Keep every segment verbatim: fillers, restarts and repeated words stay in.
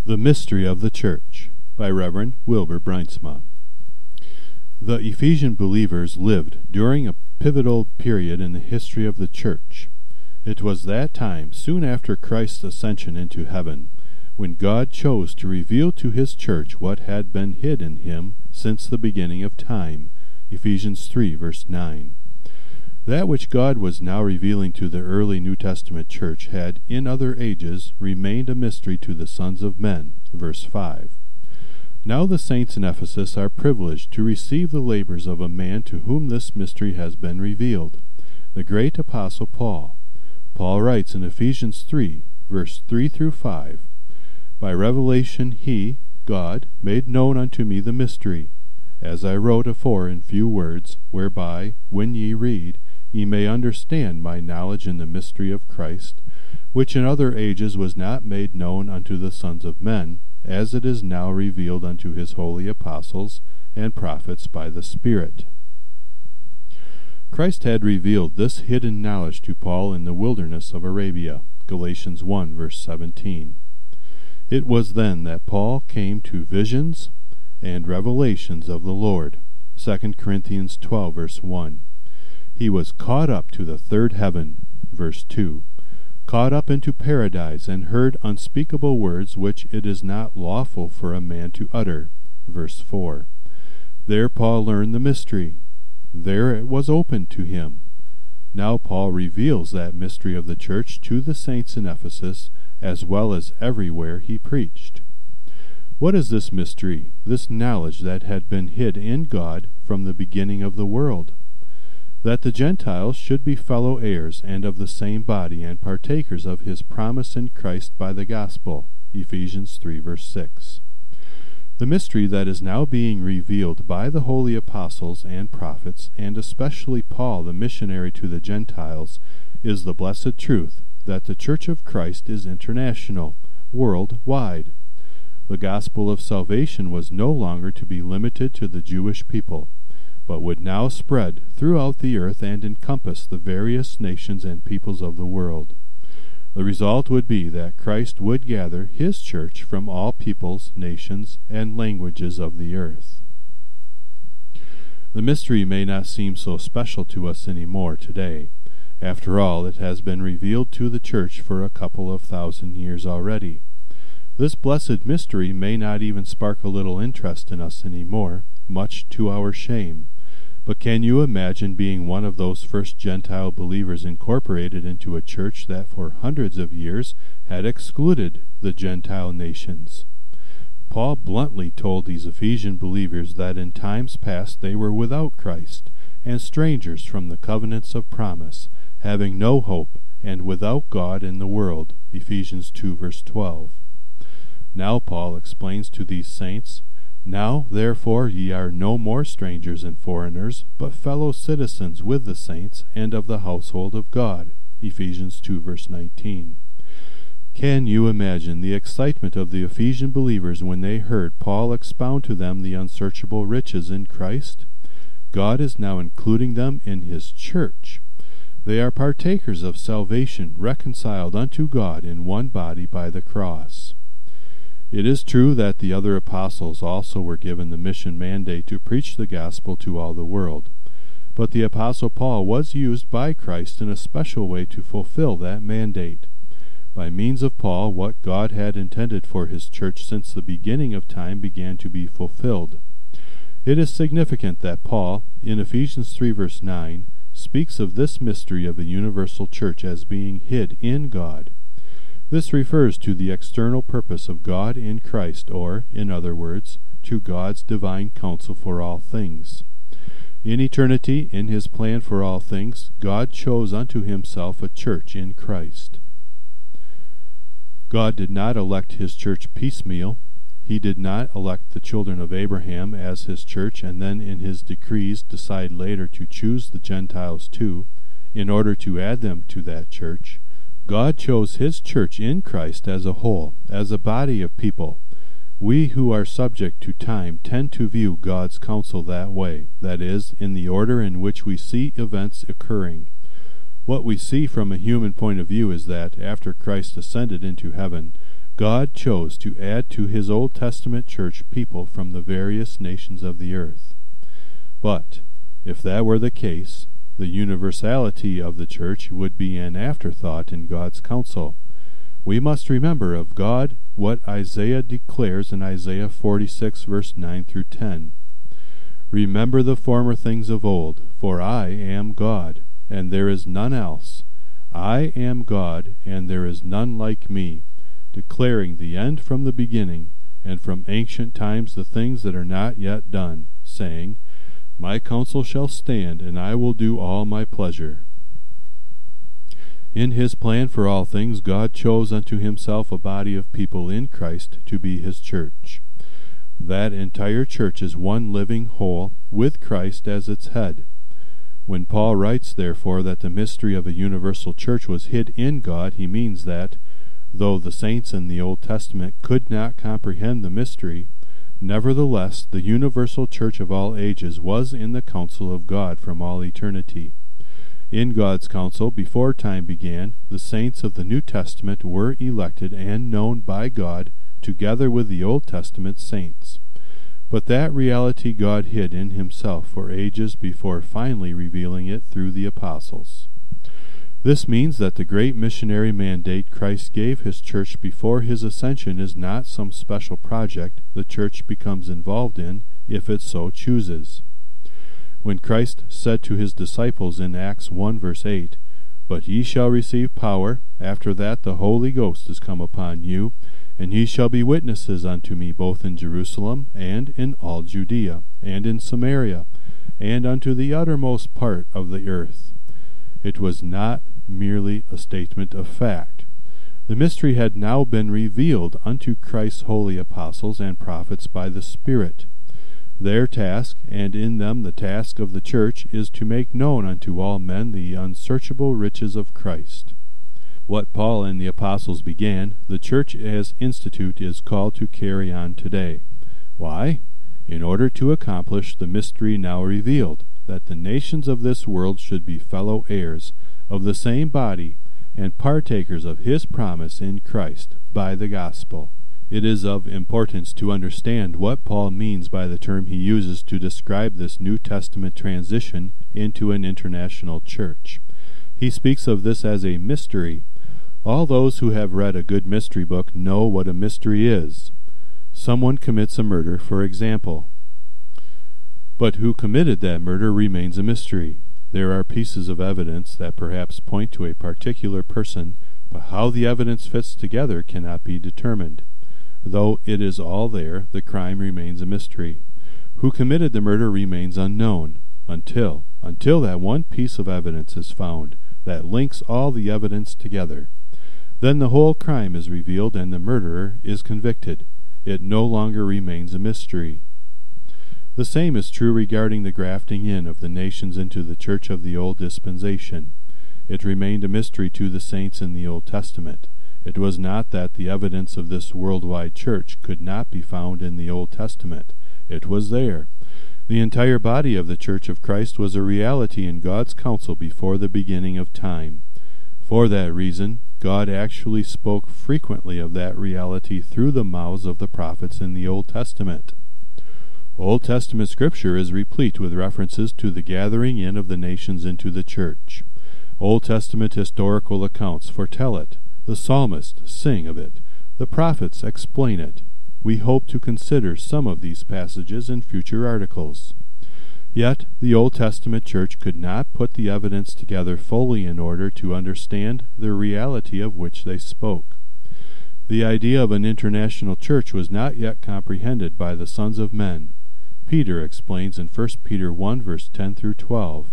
The Mystery of the Church by Reverend Wilbur Breinsma. The Ephesian believers lived during a pivotal period in the history of the Church. It was that time, soon after Christ's ascension into heaven, when God chose to reveal to His Church what had been hid in Him since the beginning of time. Ephesians three, verse nine. That which God was now revealing to the early New Testament church had, in other ages, remained a mystery to the sons of men. Verse five. Now the saints in Ephesus are privileged to receive the labors of a man to whom this mystery has been revealed, the great apostle Paul. Paul writes in Ephesians three, verse three through five, By revelation he, God, made known unto me the mystery, as I wrote afore in few words, whereby, when ye read, ye may understand my knowledge in the mystery of Christ, which in other ages was not made known unto the sons of men, as it is now revealed unto his holy apostles and prophets by the Spirit. Christ had revealed this hidden knowledge to Paul in the wilderness of Arabia, Galatians one, verse seventeen. It was then that Paul came to visions and revelations of the Lord, Second Corinthians twelve, verse one. He was caught up to the third heaven, verse two, caught up into paradise, and heard unspeakable words which it is not lawful for a man to utter, verse four. There Paul learned the mystery. There it was opened to him. Now Paul reveals that mystery of the church to the saints in Ephesus, as well as everywhere he preached. What is this mystery, this knowledge that had been hid in God from the beginning of the world? That the Gentiles should be fellow heirs and of the same body and partakers of his promise in Christ by the gospel, Ephesians three, verse six. The mystery that is now being revealed by the holy apostles and prophets, and especially Paul, the missionary to the Gentiles, is the blessed truth that the Church of Christ is international, worldwide. The gospel of salvation was no longer to be limited to the Jewish people, but would now spread throughout the earth and encompass the various nations and peoples of the world. The result would be that Christ would gather His church from all peoples, nations, and languages of the earth. The mystery may not seem so special to us any more today. After all, it has been revealed to the church for a couple of thousand years already. This blessed mystery may not even spark a little interest in us any more, much to our shame. But can you imagine being one of those first Gentile believers incorporated into a church that for hundreds of years had excluded the Gentile nations? Paul bluntly told these Ephesian believers that in times past they were without Christ, and strangers from the covenants of promise, having no hope, and without God in the world, Ephesians two, verse twelve. Now Paul explains to these saints, Now, therefore, ye are no more strangers and foreigners, but fellow citizens with the saints and of the household of God. Ephesians two, verse nineteen. Can you imagine the excitement of the Ephesian believers when they heard Paul expound to them the unsearchable riches in Christ? God is now including them in His church. They are partakers of salvation, reconciled unto God in one body by the cross. It is true that the other apostles also were given the mission mandate to preach the gospel to all the world, but the apostle Paul was used by Christ in a special way to fulfill that mandate. By means of Paul, what God had intended for His church since the beginning of time began to be fulfilled. It is significant that Paul, in Ephesians three, verse nine, speaks of this mystery of the universal church as being hid in God. This refers to the external purpose of God in Christ, or, in other words, to God's divine counsel for all things. In eternity, in His plan for all things, God chose unto Himself a church in Christ. God did not elect His church piecemeal. He did not elect the children of Abraham as His church and then in His decrees decide later to choose the Gentiles too, in order to add them to that church. God chose His church in Christ as a whole, as a body of people. We who are subject to time tend to view God's counsel that way, that is, in the order in which we see events occurring. What we see from a human point of view is that, after Christ ascended into heaven, God chose to add to his Old Testament church people from the various nations of the earth. But, if that were the case, the universality of the church would be an afterthought in God's counsel. We must remember of God what Isaiah declares in Isaiah forty-six, verse nine through ten. Remember the former things of old, for I am God, and there is none else. I am God, and there is none like me, declaring the end from the beginning, and from ancient times the things that are not yet done, saying, My counsel shall stand, and I will do all my pleasure. In his plan for all things, God chose unto himself a body of people in Christ to be his church. That entire church is one living whole, with Christ as its head. When Paul writes, therefore, that the mystery of a universal church was hid in God, he means that, though the saints in the Old Testament could not comprehend the mystery, nevertheless the universal church of all ages was in the counsel of God from all eternity. In God's counsel, before time began, the saints of the New Testament were elected and known by God together with the Old Testament saints. But that reality God hid in himself for ages before finally revealing it through the apostles. This means that the great missionary mandate Christ gave his church before his ascension is not some special project the church becomes involved in if it so chooses. When Christ said to his disciples in Acts one verse eight, But ye shall receive power, after that the Holy Ghost is come upon you, and ye shall be witnesses unto me both in Jerusalem, and in all Judea, and in Samaria, and unto the uttermost part of the earth. It was not merely a statement of fact. The mystery had now been revealed unto Christ's holy apostles and prophets by the Spirit. Their task, and in them the task of the church, is to make known unto all men the unsearchable riches of Christ. What Paul and the apostles began, the church as institute is called to carry on today. Why? In order to accomplish the mystery now revealed, that the nations of this world should be fellow heirs of the same body and partakers of his promise in Christ by the gospel. It is of importance to understand what Paul means by the term he uses to describe this New Testament transition into an international church. He speaks of this as a mystery. All those who have read a good mystery book know what a mystery is. Someone commits a murder, for example. But who committed that murder remains a mystery. There are pieces of evidence that perhaps point to a particular person, but how the evidence fits together cannot be determined. Though it is all there, the crime remains a mystery. Who committed the murder remains unknown, until, until that one piece of evidence is found that links all the evidence together. Then the whole crime is revealed and the murderer is convicted. It no longer remains a mystery. The same is true regarding the grafting in of the nations into the church of the Old Dispensation. It remained a mystery to the saints in the Old Testament. It was not that the evidence of this worldwide church could not be found in the Old Testament. It was there. The entire body of the Church of Christ was a reality in God's counsel before the beginning of time. For that reason, God actually spoke frequently of that reality through the mouths of the prophets in the Old Testament. Old Testament Scripture is replete with references to the gathering in of the nations into the church. Old Testament historical accounts foretell it. The psalmists sing of it. The prophets explain it. We hope to consider some of these passages in future articles. Yet the Old Testament church could not put the evidence together fully in order to understand the reality of which they spoke. The idea of an international church was not yet comprehended by the sons of men. Peter explains in First Peter one verse ten through twelve,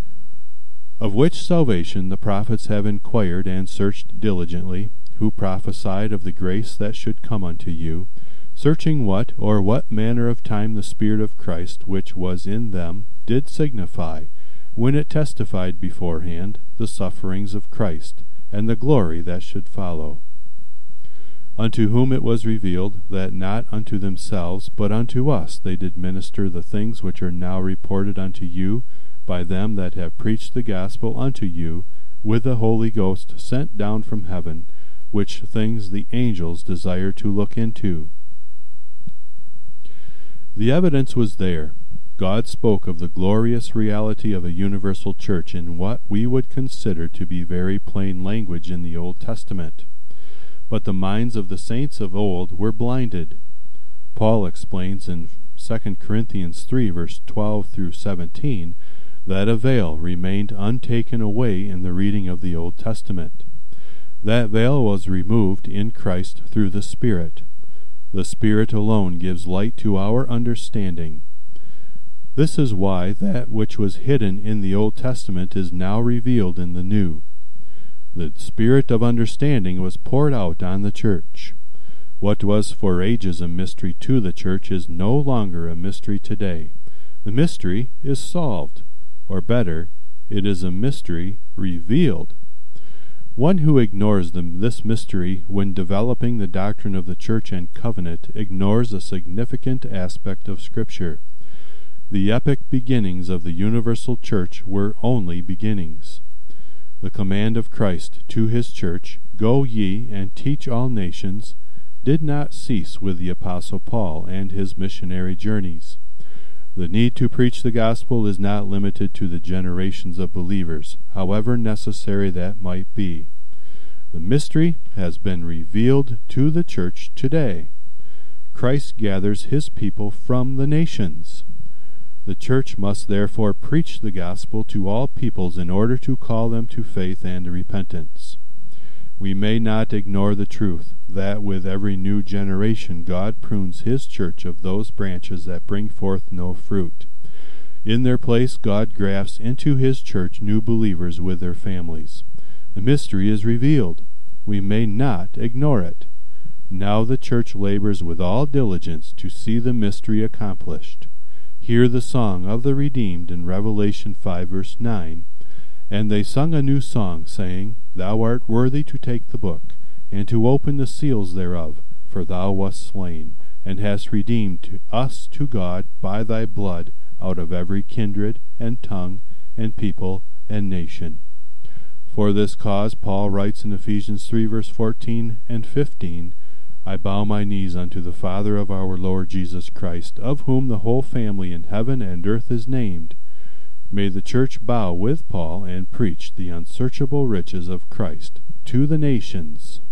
Of which salvation the prophets have inquired and searched diligently, who prophesied of the grace that should come unto you, searching what or what manner of time the Spirit of Christ which was in them did signify, when it testified beforehand the sufferings of Christ, and the glory that should follow. Unto whom it was revealed that not unto themselves, but unto us they did minister the things which are now reported unto you by them that have preached the gospel unto you, with the Holy Ghost sent down from heaven, which things the angels desire to look into. The evidence was there. God spoke of the glorious reality of a universal church in what we would consider to be very plain language in the Old Testament. But the minds of the saints of old were blinded. Paul explains in Second Corinthians three, verse twelve through seventeen, that a veil remained untaken away in the reading of the Old Testament. That veil was removed in Christ through the Spirit. The Spirit alone gives light to our understanding. This is why that which was hidden in the Old Testament is now revealed in the New. The Spirit of understanding was poured out on the church. What was for ages a mystery to the church is no longer a mystery today. The mystery is solved, or better, it is a mystery revealed. One who ignores them, this mystery when developing the doctrine of the church and covenant ignores a significant aspect of Scripture. The epic beginnings of the universal church were only beginnings. The command of Christ to his church, "Go ye and teach all nations," did not cease with the Apostle Paul and his missionary journeys. The need to preach the gospel is not limited to the generations of believers, however necessary that might be. The mystery has been revealed to the church today. Christ gathers his people from the nations. The church must therefore preach the gospel to all peoples in order to call them to faith and repentance. We may not ignore the truth that with every new generation God prunes his church of those branches that bring forth no fruit. In their place God grafts into his church new believers with their families. The mystery is revealed. We may not ignore it. Now the church labors with all diligence to see the mystery accomplished. Hear the song of the redeemed in Revelation five, verse nine. And they sung a new song, saying, Thou art worthy to take the book, and to open the seals thereof, for thou wast slain, and hast redeemed to us to God by thy blood out of every kindred, and tongue, and people, and nation. For this cause Paul writes in Ephesians three, verse fourteen and fifteen, I bow my knees unto the Father of our Lord Jesus Christ, of whom the whole family in heaven and earth is named. May the church bow with Paul and preach the unsearchable riches of Christ to the nations.